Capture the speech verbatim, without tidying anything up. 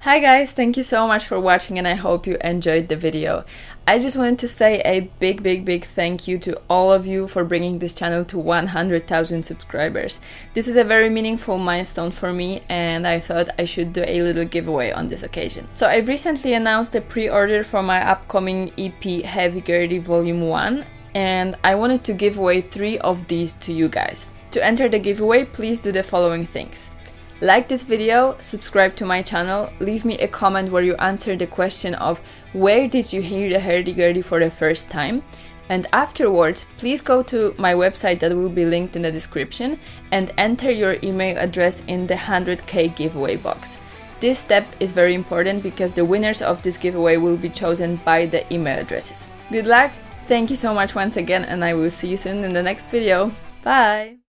Hi guys, thank you so much for watching and I hope you enjoyed the video. I just wanted to say a big big big thank you to all of you for bringing this channel to one hundred thousand subscribers. This is a very meaningful milestone for me and I thought I should do a little giveaway on this occasion. So I've recently announced a pre-order for my upcoming E P Heavy Girly Volume one and I wanted to give away three of these to you guys. To enter the giveaway, please do the following things. Like this video, subscribe to my channel, leave me a comment where you answer the question of where did you hear the Herdy Girly for the first time, and afterwards please go to my website that will be linked in the description and enter your email address in the one hundred K giveaway box. This step is very important because the winners of this giveaway will be chosen by the email addresses. Good luck, thank you so much once again and I will see you soon in the next video. Bye!